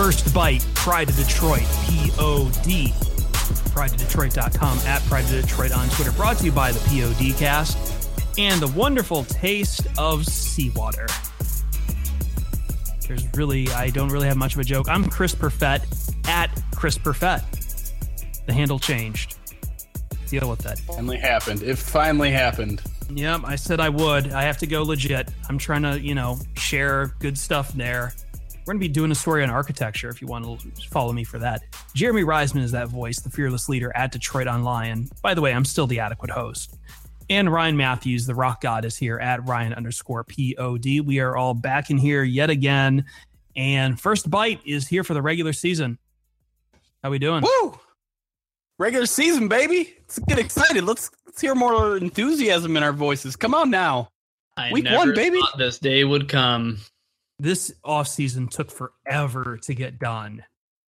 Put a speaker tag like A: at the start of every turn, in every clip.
A: First Bite, Pride of Detroit, P-O-D, prideofdetroit.com, at Pride of Detroit on Twitter, brought to you by the POD Cast, and the wonderful taste of seawater. I don't really have much of a joke. I'm Chris Perfett, at Chris Perfett. The handle changed. Deal with that.
B: Finally happened. It finally happened.
A: Yep, I said I would. I have to go legit. I'm trying to, share good stuff there. We're going to be doing a story on architecture if you want to follow me for that. Jeremy Reisman is that voice, the fearless leader at Detroit Online. And by the way, I'm still the adequate host. And Ryan Matthews, the rock god, is here at Ryan_POD. We are all back in here yet again. And First Bite is here for the regular season. How we doing?
B: Woo! Regular season, baby. Let's get excited. Let's hear more enthusiasm in our voices. Come on now.
C: Week one, baby. Thought this day would come.
A: This offseason took forever to get done.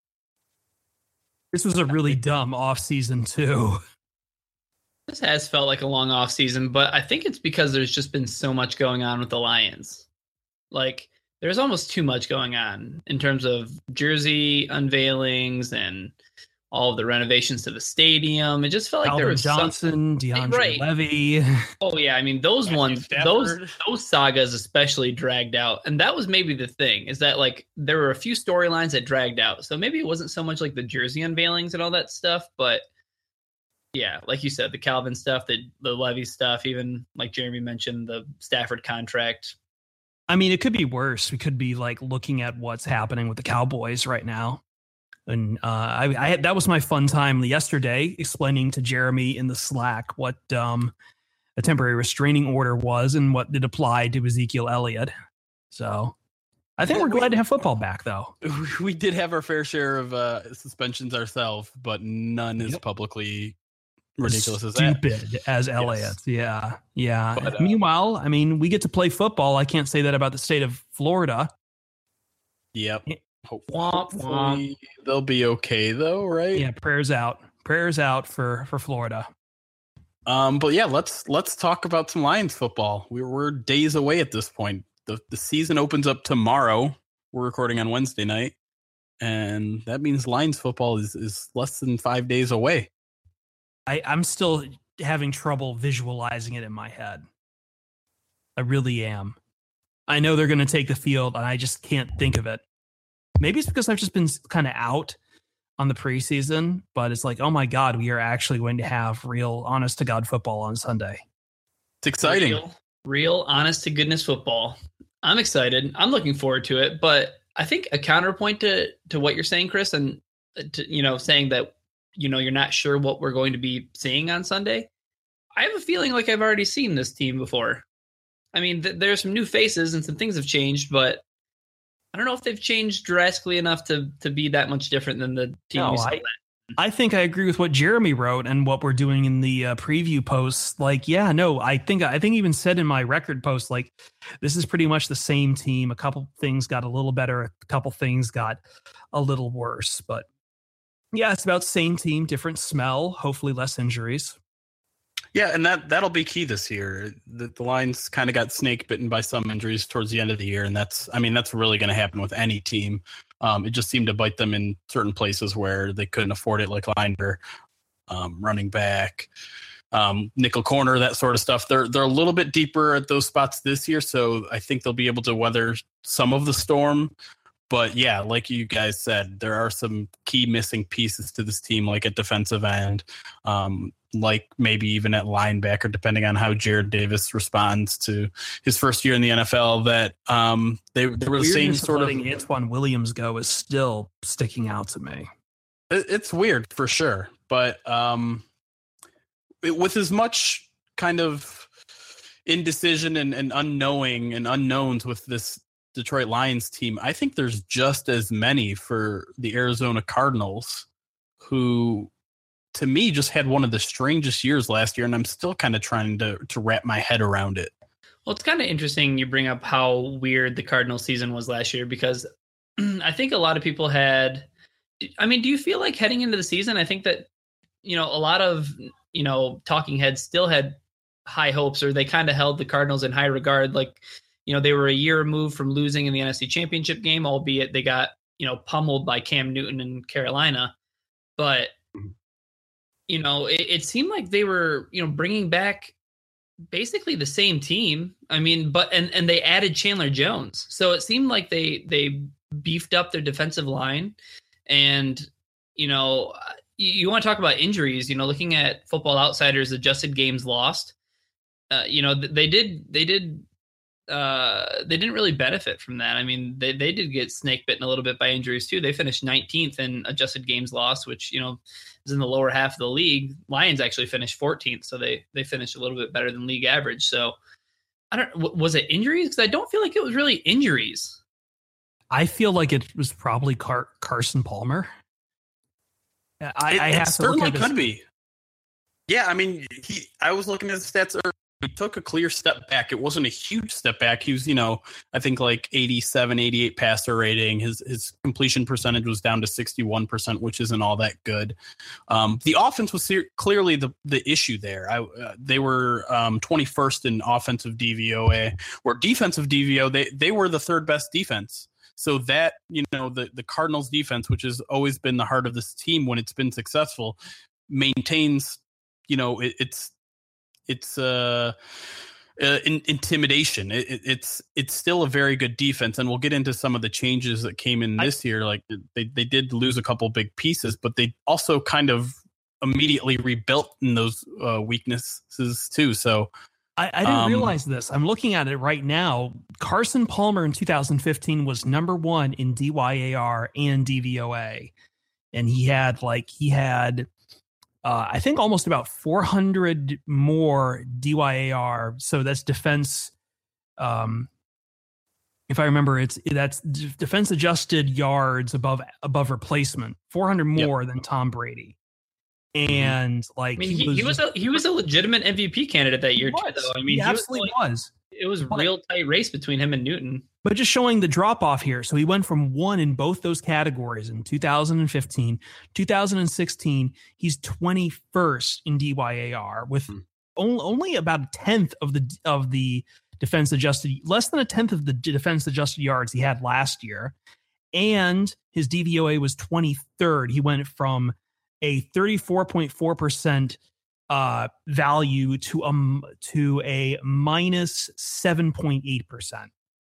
A: This was a really dumb offseason, too.
C: This has felt like a long offseason, but I think it's because there's just been so much going on with the Lions. Like, there's almost too much going on in terms of jersey unveilings and all of the renovations to the stadium. It just felt like there was
A: Johnson, DeAndre Levy.
C: Oh yeah, I mean those ones, those sagas especially dragged out, and that was maybe the thing is that like there were a few storylines that dragged out. So maybe it wasn't so much like the jersey unveilings and all that stuff, but yeah, like you said, the Calvin stuff, the Levy stuff, even like Jeremy mentioned, the Stafford contract.
A: I mean, it could be worse. We could be like looking at what's happening with the Cowboys right now. And I had, that was my fun time yesterday explaining to Jeremy in the Slack what a temporary restraining order was and what it applied to Ezekiel Elliott. So I think we're glad to have football back, though.
B: We did have our fair share of suspensions ourselves, but none as publicly ridiculous as that.
A: Stupid as Elliott. Yes. Yeah. But, meanwhile, I mean, we get to play football. I can't say that about the state of Florida.
B: Yep. Hopefully they'll be okay though, right?
A: Yeah, prayers out for Florida.
B: But yeah, let's talk about some Lions football. We're days away at this point. The season opens up tomorrow. We're recording on Wednesday night, and that means Lions football is less than 5 days away.
A: I'm still having trouble visualizing it in my head. I really am. I know they're going to take the field, and I just can't think of it. Maybe it's because I've just been kind of out on the preseason, but it's like, oh my God, we are actually going to have real honest to God football on Sunday.
B: It's exciting.
C: Real honest to goodness football. I'm excited. I'm looking forward to it, but I think a counterpoint to what you're saying, Chris, and saying that, you're not sure what we're going to be seeing on Sunday. I have a feeling like I've already seen this team before. I mean, there's some new faces and some things have changed, but I don't know if they've changed drastically enough to be that much different than the team.
A: No, I think I agree with what Jeremy wrote and what we're doing in the preview posts. Like, yeah, no, I think even said in my record post, like, this is pretty much the same team. A couple things got a little better. A couple things got a little worse. But yeah, it's about same team, different smell, hopefully less injuries.
B: Yeah, and that'll be key this year. The Lions kind of got snake bitten by some injuries towards the end of the year, and that's really going to happen with any team. It just seemed to bite them in certain places where they couldn't afford it, like linebacker, running back, nickel corner, that sort of stuff. They're a little bit deeper at those spots this year, so I think they'll be able to weather some of the storm. But yeah, like you guys said, there are some key missing pieces to this team, like at defensive end, like maybe even at linebacker, depending on how Jared Davis responds to his first year in the NFL. That they were the same sort of
A: letting Antoine Williams go is still sticking out to me.
B: It's weird for sure, but with as much kind of indecision and unknowing and unknowns with this Detroit Lions team, I think there's just as many for the Arizona Cardinals, who to me just had one of the strangest years last year, and I'm still kind of trying to wrap my head around it.
C: Well, it's kind of interesting you bring up how weird the Cardinals season was last year, because I think a lot of people do you feel like heading into the season, I think that, a lot of, talking heads still had high hopes, or they kind of held the Cardinals in high regard. Like, they were a year removed from losing in the NFC Championship game, albeit they got pummeled by Cam Newton in Carolina. But, it seemed like they were, bringing back basically the same team. I mean, and they added Chandler Jones. So it seemed like they beefed up their defensive line. And, you want to talk about injuries, looking at Football Outsiders adjusted games lost. They didn't really benefit from that. I mean, they did get snake bitten a little bit by injuries too. They finished 19th in adjusted games lost, which, is in the lower half of the league. Lions actually finished 14th. So they finished a little bit better than league average. So was it injuries? Because I don't feel like it was really injuries.
A: I feel like it was probably Carson Palmer.
B: It certainly could be. Yeah, I mean, I was looking at the stats earlier. He took a clear step back. It wasn't a huge step back. He was, I think like 87, 88 passer rating. His completion percentage was down to 61%, which isn't all that good. The offense was clearly the issue there. They were 21st in offensive DVOA, or defensive DVO. They were the third best defense. So that, the Cardinals defense, which has always been the heart of this team when it's been successful, maintains, it's intimidation. It's still a very good defense, and we'll get into some of the changes that came in this year. Like they did lose a couple big pieces, but they also kind of immediately rebuilt in those weaknesses too. So
A: I didn't realize this. I'm looking at it right now. Carson Palmer in 2015 was number 1 in DYAR and DVOA, and he had I think almost about 400 more DYAR. So that's defense. If I remember, that's defense adjusted yards above replacement, 400 more than Tom Brady. And
C: he was a legitimate MVP candidate that year too, though. I mean,
A: he absolutely was.
C: It was a real tight race between him and Newton.
A: But just showing the drop off here. So he went from 1 in both those categories in 2015, 2016. He's 21st in DYAR with only about a tenth of the defense adjusted, less than a tenth of the defense adjusted yards he had last year. And his DVOA was 23rd. He went from a 34.4% value to a minus 7.8%.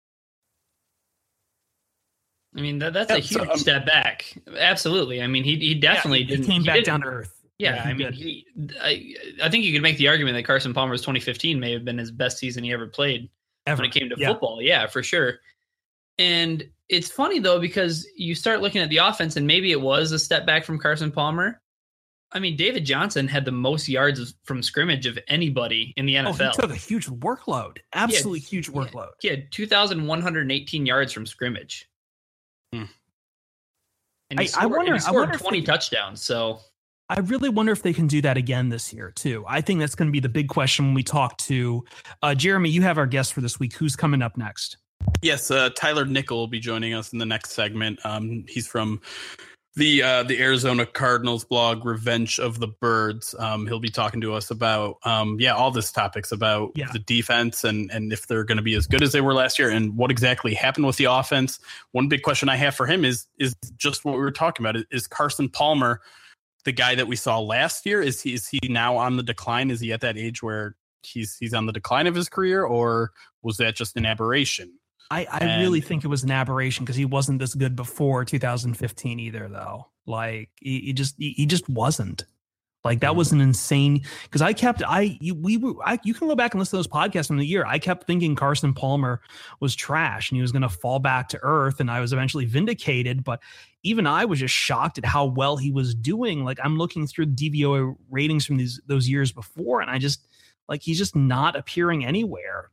C: I mean, that's a huge step back. Absolutely. I mean, he definitely
A: he came back down to earth.
C: Yeah, I mean, I think you could make the argument that Carson Palmer's 2015 may have been his best season he ever played when it came to football. Yeah, for sure. And it's funny, though, because you start looking at the offense, and maybe it was a step back from Carson Palmer. I mean, David Johnson had the most yards from scrimmage of anybody in the NFL.
A: He took a huge workload. Absolutely huge workload.
C: He had 2,118 yards from scrimmage. And he scored 20 touchdowns. So
A: I really wonder if they can do that again this year, too. I think that's going to be the big question when we talk to Jeremy. You have our guest for this week. Who's coming up next?
B: Yes, Tyler Nickel will be joining us in the next segment. He's from the Arizona Cardinals blog, Revenge of the Birds. He'll be talking to us about all this topics about the defense and if they're going to be as good as they were last year and what exactly happened with the offense. One big question I have for him is just what we were talking about. Is Carson Palmer the guy that we saw last year? Is he now on the decline? Is he at that age where he's on the decline of his career, or was that just an aberration?
A: I really think it was an aberration because he wasn't this good before 2015 either, though. Like he just wasn't. Like that was an insane. Because you can go back and listen to those podcasts from the year. I kept thinking Carson Palmer was trash and he was going to fall back to earth, and I was eventually vindicated. But even I was just shocked at how well he was doing. Like I'm looking through the DVOA ratings from those years before, and he's just not appearing anywhere.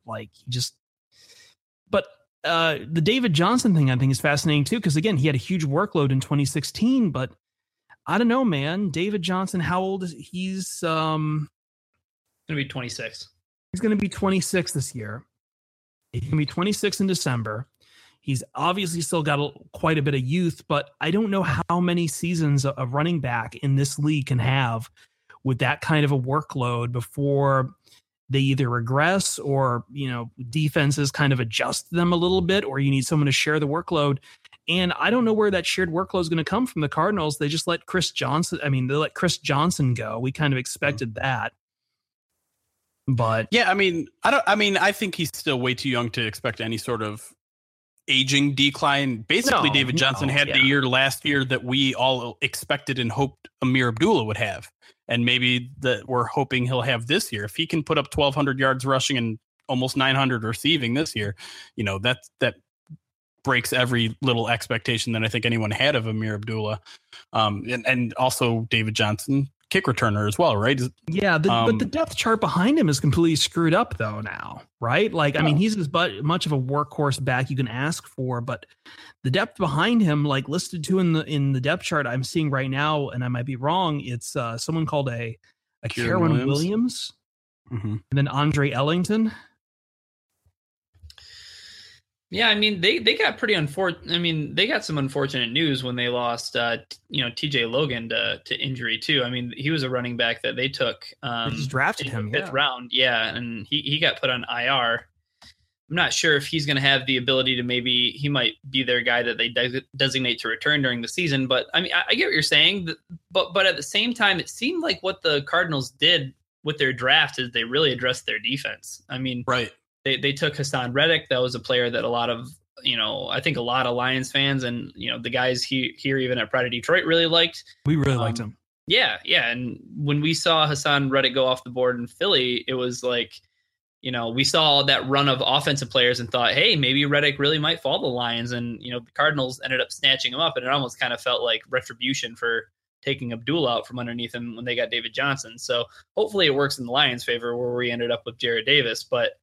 A: But the David Johnson thing I think is fascinating too, because again, he had a huge workload in 2016, but I don't know, man. David Johnson, how old is he? He's going
C: to be 26.
A: He's going to be 26 this year. He's going to be 26 in December. He's obviously still got quite a bit of youth, but I don't know how many seasons a running back in this league can have with that kind of a workload before they either regress or, defenses kind of adjust them a little bit, or you need someone to share the workload. And I don't know where that shared workload is going to come from the Cardinals. They just let Chris Johnson. I mean, they let Chris Johnson go. We kind of expected that. But
B: yeah, I think he's still way too young to expect any sort of aging decline. Basically, David Johnson had the year last year that we all expected and hoped Amir Abdullah would have. And maybe that we're hoping he'll have this year. If he can put up 1,200 yards rushing and almost 900 receiving this year, that breaks every little expectation that I think anyone had of Amir Abdullah. And also David Johnson, kick returner as well, right?
A: Yeah, but the depth chart behind him is completely screwed up though now, right? Like, I mean, he's as much of a workhorse back you can ask for, but the depth behind him, like listed to in the depth chart I'm seeing right now, and I might be wrong, it's someone called a Kieran Williams.
B: Mm-hmm.
A: And then Andre Ellington.
C: Yeah, I mean they got pretty unfortunate. I mean they got some unfortunate news when they lost, TJ Logan to injury too. I mean he was a running back that they took.
A: They just drafted him
C: fifth round, yeah, and he got put on IR. I'm not sure if he's going to have the ability to he might be their guy that they designate to return during the season. But I mean I get what you're saying, but at the same time it seemed like what the Cardinals did with their draft is they really addressed their defense. I mean,
B: right.
C: They took Hassan Reddick. That was a player that a lot of, I think a lot of Lions fans and, the guys here even at Pride of Detroit really liked.
A: We really liked him.
C: Yeah. Yeah. And when we saw Hassan Reddick go off the board in Philly, it was like, we saw that run of offensive players and thought, hey, maybe Reddick really might fall to the Lions. And, the Cardinals ended up snatching him up. And it almost kind of felt like retribution for taking Abdullah out from underneath him when they got David Johnson. So hopefully it works in the Lions' favor where we ended up with Jarrad Davis. But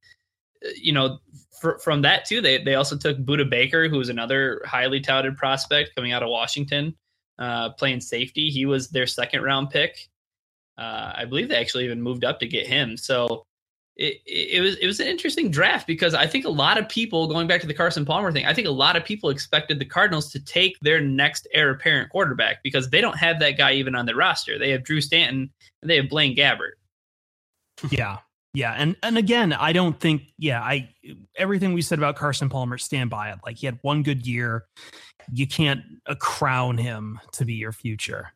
C: from that too, they also took Budda Baker, who was another highly touted prospect coming out of Washington, playing safety. He was their second round pick. I believe they actually even moved up to get him. So it was an interesting draft because I think a lot of people, going back to the Carson Palmer thing, I think a lot of people expected the Cardinals to take their next heir apparent quarterback because they don't have that guy even on their roster. They have Drew Stanton and they have Blaine Gabbert.
A: Yeah. Yeah, and again, I don't think, everything we said about Carson Palmer, stand by it. Like, he had one good year. You can't crown him to be your future.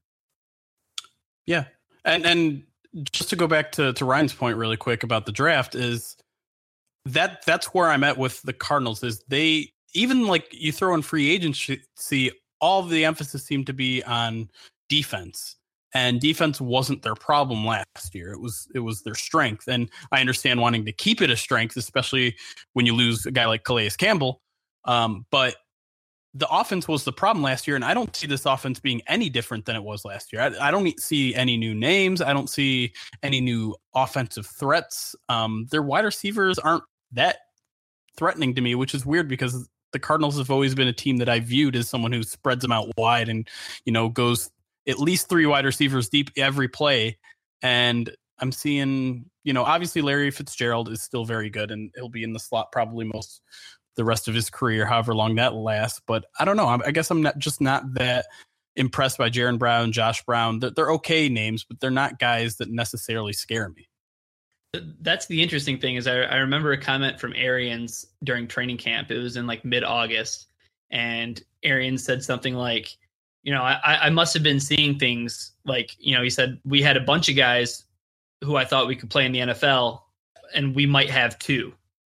B: Yeah, and just to go back to Ryan's point really quick about the draft is that's where I'm at with the Cardinals is they, even like you throw in free agency, all of the emphasis seemed to be on defense. And defense wasn't their problem last year. It was their strength. And I understand wanting to keep it a strength, especially when you lose a guy like Calais Campbell. But the offense was the problem last year. And I don't see this offense being any different than it was last year. I don't see any new names. I don't see any new offensive threats. Their wide receivers aren't that threatening to me, which is weird because the Cardinals have always been a team that I viewed as someone who spreads them out wide and, goes at least 3 wide receivers deep every play. And I'm seeing, obviously Larry Fitzgerald is still very good and he'll be in the slot probably the rest of his career, however long that lasts. But I don't know. I guess I'm not that impressed by Jaron Brown, Josh Brown. They're okay names, but they're not guys that necessarily scare me.
C: That's the interesting thing is I remember a comment from Arians during training camp. It was in like mid-August. And Arians said something like, I must have been seeing things like, he said, we had a bunch of guys who I thought we could play in the NFL and we might have 2.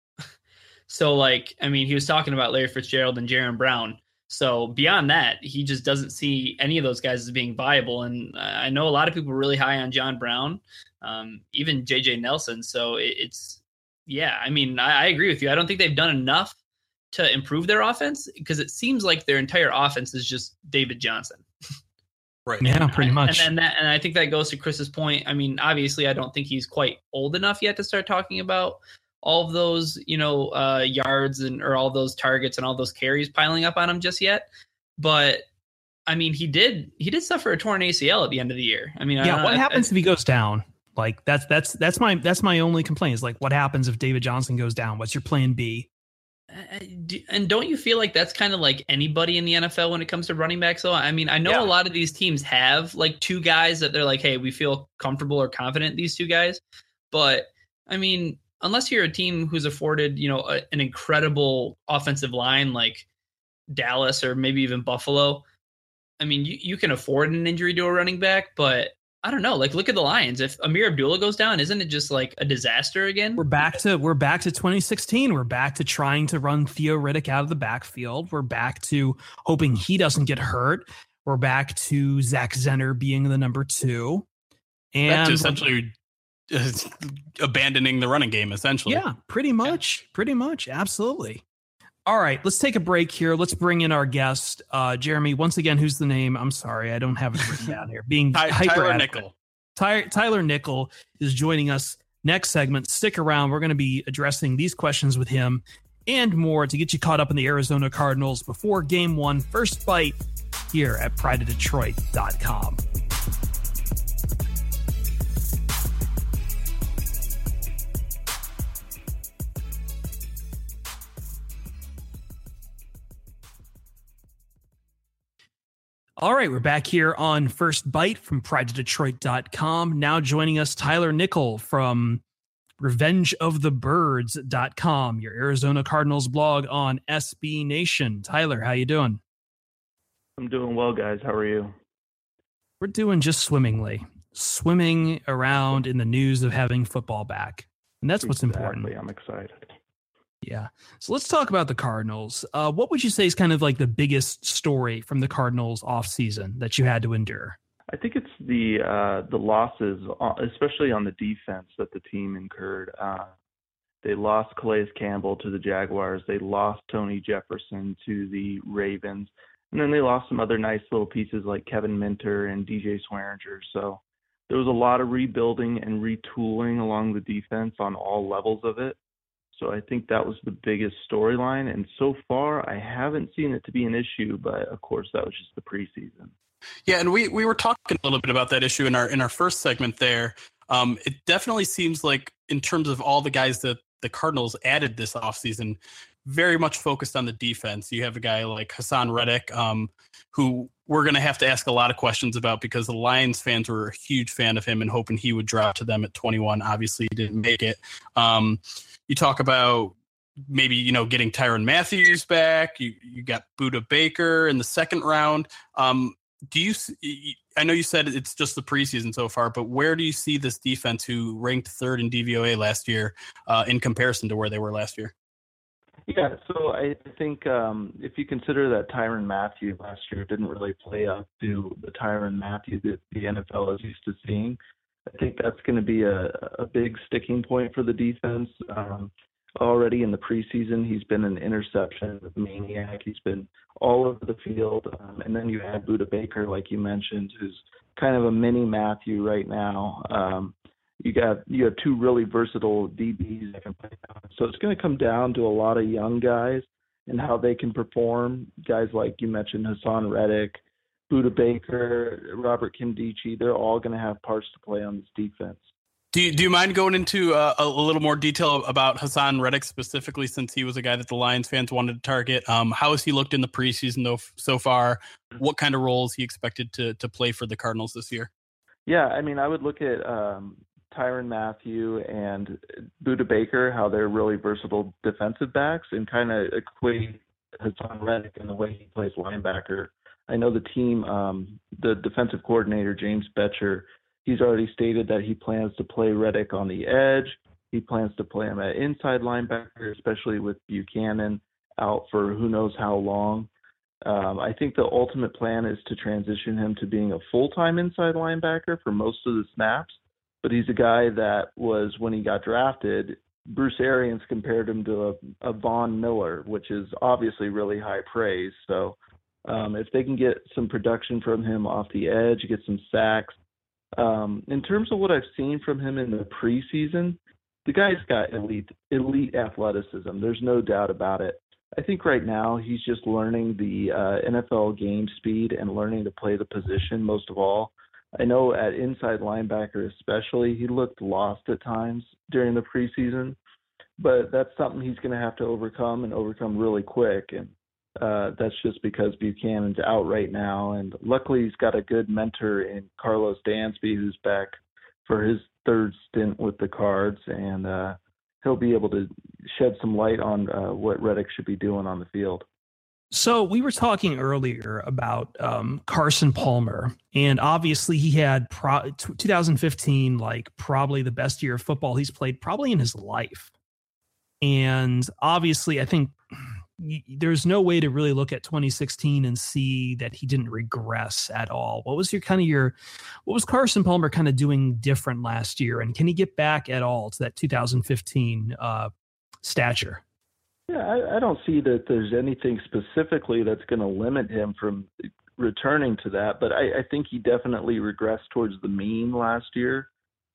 C: So he was talking about Larry Fitzgerald and Jaron Brown. So beyond that, he just doesn't see any of those guys as being viable. And I know a lot of people are really high on John Brown, even JJ Nelson. So I agree with you. I don't think they've done enough to improve their offense because it seems like their entire offense is just David Johnson.
B: Right.
A: Yeah, pretty much.
C: And I think that goes to Chris's point. I mean, obviously I don't think he's quite old enough yet to start talking about all of those, yards or all those targets and all those carries piling up on him just yet. But I mean, he did suffer a torn ACL at the end of the year. I mean,
A: what happens if he goes down? Like that's my only complaint is like, what happens if David Johnson goes down? What's your plan B?
C: And don't you feel like that's kind of like anybody in the NFL when it comes to running backs? So, I mean, I know a lot of these teams have like 2 guys that they're like, hey, we feel comfortable or confident in these 2 guys. But I mean, unless you're a team who's afforded, an incredible offensive line, like Dallas or maybe even Buffalo, I mean, you can afford an injury to a running back, but I don't know. Like, look at the Lions. If Amir Abdullah goes down, isn't it just like a disaster again?
A: We're back to 2016. We're back to trying to run Theo Riddick out of the backfield. We're back to hoping he doesn't get hurt. We're back to Zach Zenner being the number 2. And
B: that's essentially abandoning the running game, essentially.
A: Yeah, pretty much. Absolutely. All right, let's take a break here. Let's bring in our guest, Jeremy. Once again, who's the name? I'm sorry, I don't have it written down here. Being
B: Tyler Nickel.
A: Tyler Nickel is joining us next segment. Stick around. We're going to be addressing these questions with him and more to get you caught up in the Arizona Cardinals before Game 1. First Bite here at prideofdetroit.com. All right, we're back here on First Bite from prideofdetroit.com. Now joining us, Tyler Nickel from revengeofthebirds.com, your Arizona Cardinals blog on SB Nation. Tyler, how you doing?
D: I'm doing well, guys. How are you?
A: We're doing just swimmingly. Swimming around in the news of having football back. And that's what's important.
D: I'm excited.
A: Yeah. So let's talk about the Cardinals. What would you say is kind of like the biggest story from the Cardinals offseason that you had to endure?
D: I think it's the losses, especially on the defense, that the team incurred. They lost Calais Campbell to the Jaguars. They lost Tony Jefferson to the Ravens. And then they lost some other nice little pieces like Kevin Minter and DJ Swearinger. So there was a lot of rebuilding and retooling along the defense on all levels of it. So I think that was the biggest storyline. And so far, I haven't seen it to be an issue, but of course, that was just the preseason.
B: Yeah, and we were talking a little bit about that issue in our first segment there. It definitely seems like in terms of all the guys that the Cardinals added this offseason, very much focused on the defense. You have a guy like Haason Reddick, who we're going to have to ask a lot of questions about because the Lions fans were a huge fan of him and hoping he would drop to them at 21. Obviously, he didn't make it. You talk about maybe, getting Tyrann Mathieu back. You got Budda Baker in the second round. I know you said it's just the preseason so far, but where do you see this defense who ranked 3rd in DVOA last year in comparison to where they were last year?
D: Yeah, so I think if you consider that Tyrann Mathieu last year didn't really play up to the Tyrann Mathieu that the NFL is used to seeing, I think that's going to be a big sticking point for the defense. Already in the preseason, he's been an interception maniac. He's been all over the field. And then you add Budda Baker, like you mentioned, who's kind of a mini Mathieu right now. You have 2 really versatile DBs that can play down. So it's going to come down to a lot of young guys and how they can perform. Guys like you mentioned, Haason Reddick, Budda Baker, Robert Nkemdiche, they're all going to have parts to play on this defense.
B: Do you mind going into a little more detail about Haason Reddick specifically, since he was a guy that the Lions fans wanted to target? How has he looked in the preseason so far? What kind of roles he expected to play for the Cardinals this year?
D: Yeah, I mean, I would look at Tyrann Mathieu and Budda Baker, how they're really versatile defensive backs, and kind of equate Haason Reddick in the way he plays linebacker. I know the team, the defensive coordinator, James Betcher, he's already stated that he plans to play Reddick on the edge. He plans to play him at inside linebacker, especially with Buchanan out for who knows how long. I think the ultimate plan is to transition him to being a full-time inside linebacker for most of the snaps. But he's a guy that was, when he got drafted, Bruce Arians compared him to a Von Miller, which is obviously really high praise. So if they can get some production from him off the edge, get some sacks. In terms of what I've seen from him in the preseason, the guy's got elite athleticism. There's no doubt about it. I think right now he's just learning the NFL game speed and learning to play the position most of all. I know at inside linebacker especially, he looked lost at times during the preseason, but that's something he's going to have to overcome really quick. And that's just because Buchanan's out right now. And luckily he's got a good mentor in Carlos Dansby, who's back for his 3rd stint with the Cards. And he'll be able to shed some light on what Reddick should be doing on the field.
A: So we were talking earlier about Carson Palmer, and obviously he had 2015, like probably the best year of football he's played probably in his life. And obviously, I think there's no way to really look at 2016 and see that he didn't regress at all. What was what was Carson Palmer kind of doing different last year? And can he get back at all to that 2015 stature?
D: Yeah, I don't see that there's anything specifically that's going to limit him from returning to that, but I think he definitely regressed towards the mean last year.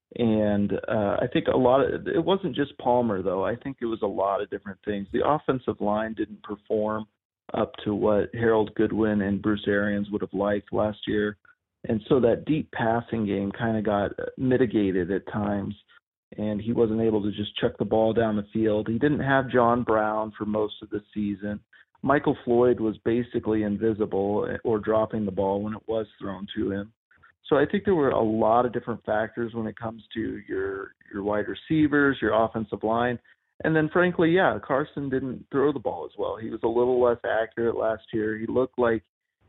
D: And I think it wasn't just Palmer, though. I think it was a lot of different things. The offensive line didn't perform up to what Harold Goodwin and Bruce Arians would have liked last year. And so that deep passing game kind of got mitigated at times, and he wasn't able to just chuck the ball down the field. He didn't have John Brown for most of the season. Michael Floyd was basically invisible or dropping the ball when it was thrown to him. So I think there were a lot of different factors when it comes to your wide receivers, your offensive line. And then frankly, yeah, Carson didn't throw the ball as well. He was a little less accurate last year. He looked like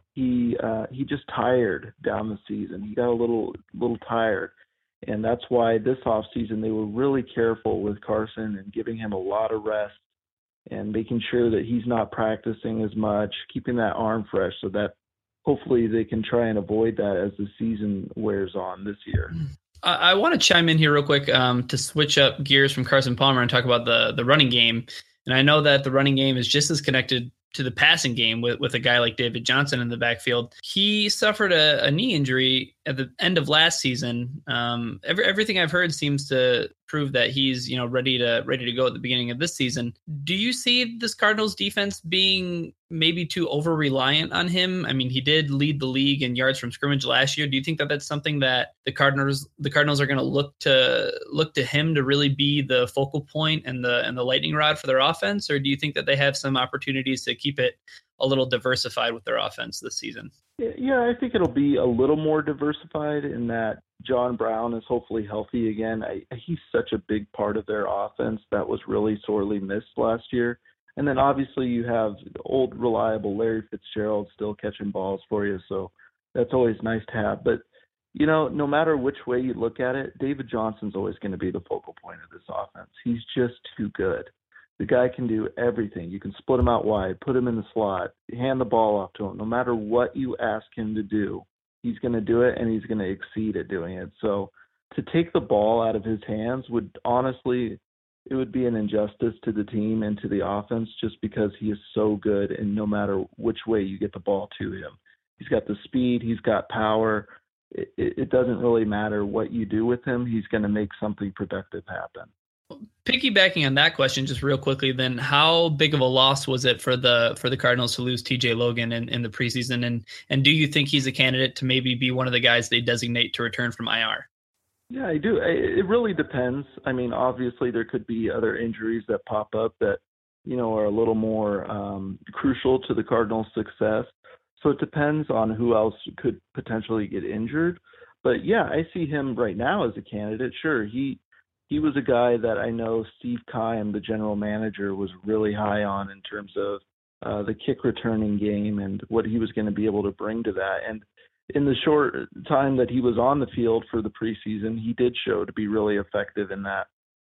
D: he just tired down the season. He got a little tired. And that's why this offseason they were really careful with Carson and giving him a lot of rest and making sure that he's not practicing as much, keeping that arm fresh so that hopefully they can try and avoid that as the season wears on this year.
C: I want to chime in here real quick to switch up gears from Carson Palmer and talk about the running game. And I know that the running game is just as connected to the passing game with a guy like David Johnson in the backfield. He suffered a knee injury at the end of last season. Everything I've heard seems to prove that he's ready to go at the beginning of this season. Do you see this Cardinals defense being maybe too over reliant on him? I mean, he did lead the league in yards from scrimmage last year. Do you think that that's something that the Cardinals are going to look to him to really be the focal point and the lightning rod for their offense, or do you think that they have some opportunities to keep it a little diversified with their offense this season?
D: Yeah, I think it'll be a little more diversified in that John Brown is hopefully healthy again. He's such a big part of their offense that was really sorely missed last year. And then obviously you have old, reliable Larry Fitzgerald still catching balls for you, so that's always nice to have. But, no matter which way you look at it, David Johnson's always going to be the focal point of this offense. He's just too good. The guy can do everything. You can split him out wide, put him in the slot, hand the ball off to him. No matter what you ask him to do, he's going to do it, and he's going to exceed at doing it. So to take the ball out of his hands would honestly – it would be an injustice to the team and to the offense just because he is so good, and no matter which way you get the ball to him. He's got the speed. He's got power. It doesn't really matter what you do with him. He's going to make something productive happen.
C: Piggybacking on that question just real quickly, then how big of a loss was it for the Cardinals to lose TJ Logan in the preseason? And do you think he's a candidate to maybe be one of the guys they designate to return from IR?
D: Yeah, I do. It really depends. I mean, obviously there could be other injuries that pop up that, are a little more crucial to the Cardinals' success. So it depends on who else could potentially get injured. But yeah, I see him right now as a candidate. Sure, he was a guy that I know Steve Keim, the general manager, was really high on in terms of the kick returning game and what he was going to be able to bring to that. And in the short time that he was on the field for the preseason, he did show to be really effective in that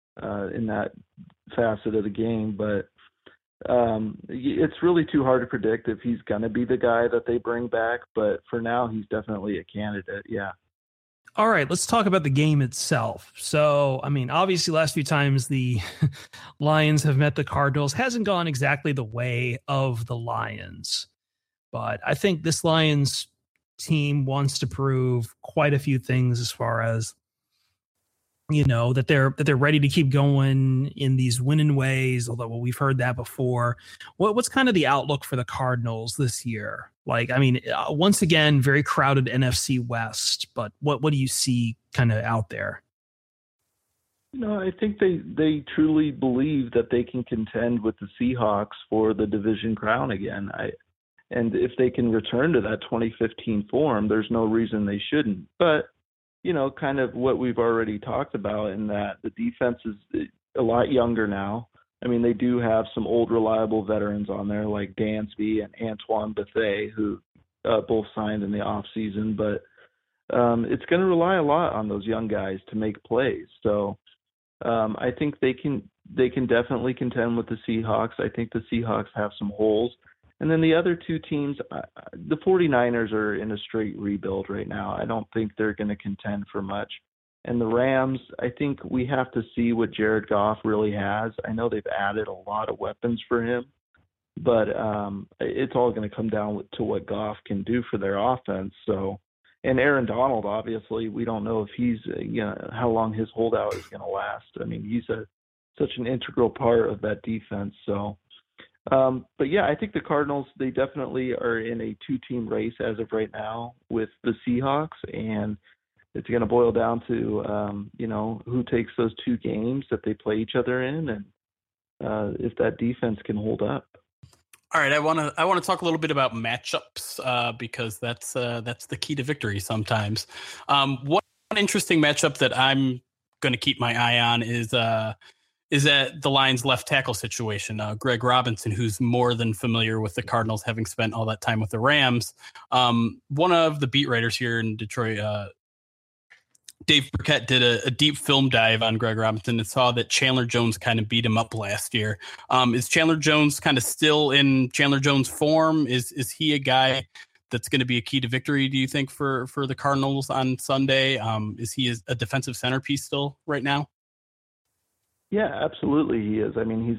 D: facet of the game. But it's really too hard to predict if he's going to be the guy that they bring back. But for now, he's definitely a candidate. Yeah.
A: All right, let's talk about the game itself. So, I mean, obviously, last few times the Lions have met the Cardinals hasn't gone exactly the way of the Lions. But I think this Lions team wants to prove quite a few things as far as, that they're ready to keep going in these winning ways, although we've heard that before. What's kind of the outlook for the Cardinals this year? Like, I mean, once again, very crowded NFC West, but what do you see kind of out there?
D: I think they truly believe that they can contend with the Seahawks for the division crown again. And if they can return to that 2015 form, there's no reason they shouldn't. But, kind of what we've already talked about in that the defense is a lot younger now. I mean, they do have some old reliable veterans on there like Dansby and Antoine Bethea, who both signed in the off season, but it's going to rely a lot on those young guys to make plays. So I think they can definitely contend with the Seahawks. I think the Seahawks have some holes. And then the other two teams, the 49ers are in a straight rebuild right now. I don't think they're going to contend for much. And the Rams, I think we have to see what Jared Goff really has. I know they've added a lot of weapons for him, but it's all going to come down to what Goff can do for their offense. So, and Aaron Donald, obviously, we don't know if he's, how long his holdout is going to last. I mean, he's such an integral part of that defense. So, but yeah, I think the Cardinals, they definitely are in a two-team race as of right now with the Seahawks, and it's going to boil down to, who takes those two games that they play each other in, and if that defense can hold up.
B: All right, I want to talk a little bit about matchups because that's the key to victory sometimes. One interesting matchup that I'm going to keep my eye on is at the Lions left tackle situation. Greg Robinson, who's more than familiar with the Cardinals, having spent all that time with the Rams. One of the beat writers here in Detroit, Dave Burkett, did a deep film dive on Greg Robinson and saw that Chandler Jones kind of beat him up last year. Is Chandler Jones kind of still in Chandler Jones form? Is he a guy that's going to be a key to victory, do you think, for the Cardinals on Sunday? Is he a defensive centerpiece still right now?
D: Yeah, absolutely he is. I mean,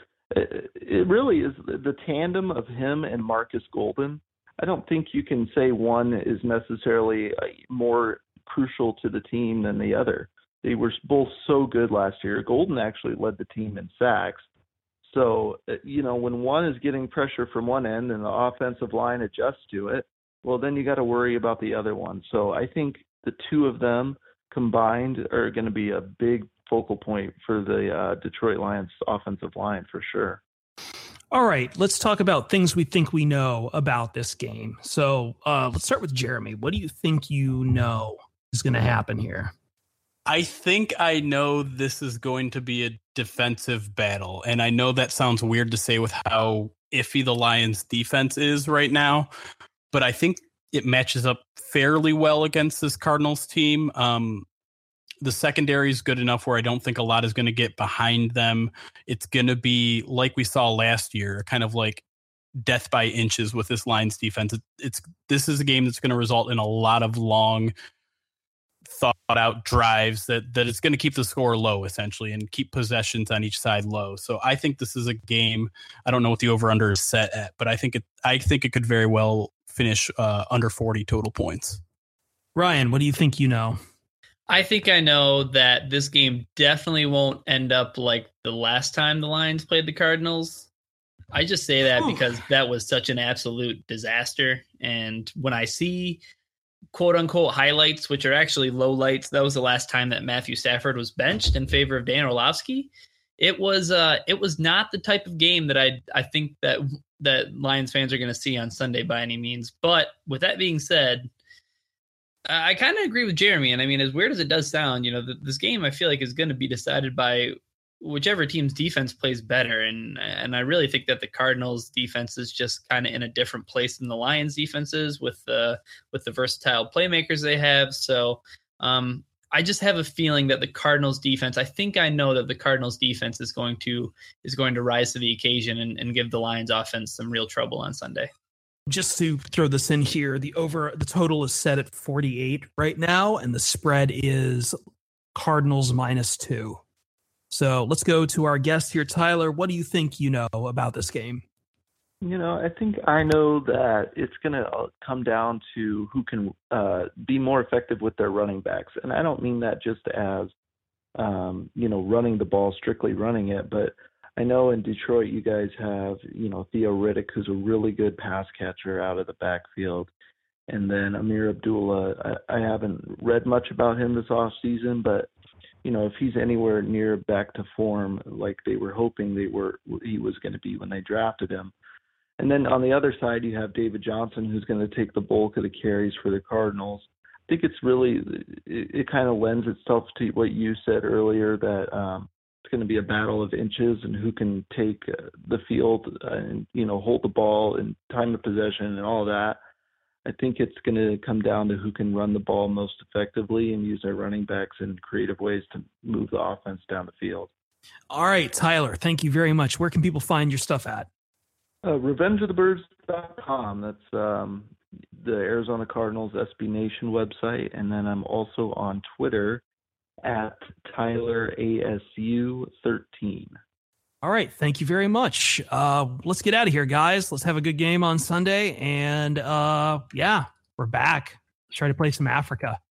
D: it really is the tandem of him and Marcus Golden. I don't think you can say one is necessarily more crucial to the team than the other. They were both so good last year. Golden actually led the team in sacks. So, when one is getting pressure from one end and the offensive line adjusts to it, well, then you got to worry about the other one. So I think the two of them combined are going to be a big focal point for the Detroit Lions offensive line for sure.
A: All right, let's talk about things we think we know about this game. So let's start with Jeremy. What do you think you know is going to happen here?
B: I think I know this is going to be a defensive battle. And I know that sounds weird to say with how iffy the Lions defense is right now, but I think it matches up fairly well against this Cardinals team. The secondary is good enough where I don't think a lot is going to get behind them. It's going to be like we saw last year, kind of like death by inches with this Lions defense. This is a game that's going to result in a lot of long, thought out drives that it's going to keep the score low essentially and keep possessions on each side low. So I think this is a game. I don't know what the over under is set at, but I think it could very well finish under 40 total points.
A: Ryan, what do you think you know?
C: I think I know that this game definitely won't end up like the last time the Lions played the Cardinals. I just say that because that was such an absolute disaster. And when I see quote unquote highlights, which are actually low lights, that was the last time that Matthew Stafford was benched in favor of Dan Orlovsky. It was not the type of game that I think that Lions fans are going to see on Sunday by any means. But with that being said, I kind of agree with Jeremy. And I mean, as weird as it does sound, this game I feel like is going to be decided by whichever team's defense plays better. And I really think that the Cardinals defense is just kind of in a different place than the Lions defenses with the versatile playmakers they have. So I just have a feeling that the Cardinals defense, I think I know that the Cardinals defense is going to rise to the occasion and give the Lions offense some real trouble on Sunday.
A: Just to throw this in here, the total is set at 48 right now, and the spread is Cardinals -2. So let's go to our guest here, Tyler. What do you think you know about this game?
D: I think I know that it's going to come down to who can be more effective with their running backs. And I don't mean that just as, running the ball, strictly running it, but I know in Detroit you guys have, Theo Riddick, who's a really good pass catcher out of the backfield. And then Amir Abdullah, I haven't read much about him this offseason, but, if he's anywhere near back to form like they were hoping he was going to be when they drafted him. And then on the other side, you have David Johnson, who's going to take the bulk of the carries for the Cardinals. I think it's really, it kind of lends itself to what you said earlier, that going to be a battle of inches and who can take the field and, hold the ball and time of possession and all of that. I think it's going to come down to who can run the ball most effectively and use their running backs in creative ways to move the offense down the field.
A: All right, Tyler, thank you very much. Where can people find your stuff at?
D: RevengeOfTheBirds.com. That's the Arizona Cardinals SB Nation website. And then I'm also on Twitter at TylerASU13.
A: All right. Thank you very much. Let's get out of here, guys. Let's have a good game on Sunday. And we're back. Let's try to play some Africa.